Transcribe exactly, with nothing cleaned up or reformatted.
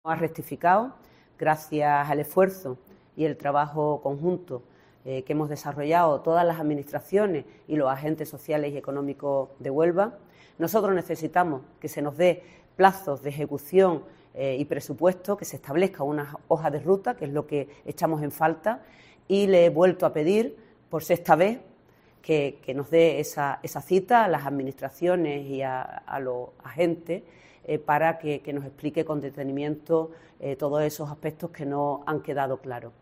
Ha rectificado gracias al esfuerzo y el trabajo conjunto eh, que hemos desarrollado todas las administraciones y los agentes sociales y económicos de Huelva. Nosotros necesitamos que se nos dé plazos de ejecución eh, y presupuesto, que se establezca una hoja de ruta, que es lo que echamos en falta, y le he vuelto a pedir por sexta vez que, que nos dé esa, esa cita a las administraciones y a, a los agentes eh, para que, que nos explique con detenimiento eh, todos esos aspectos que no han quedado claros.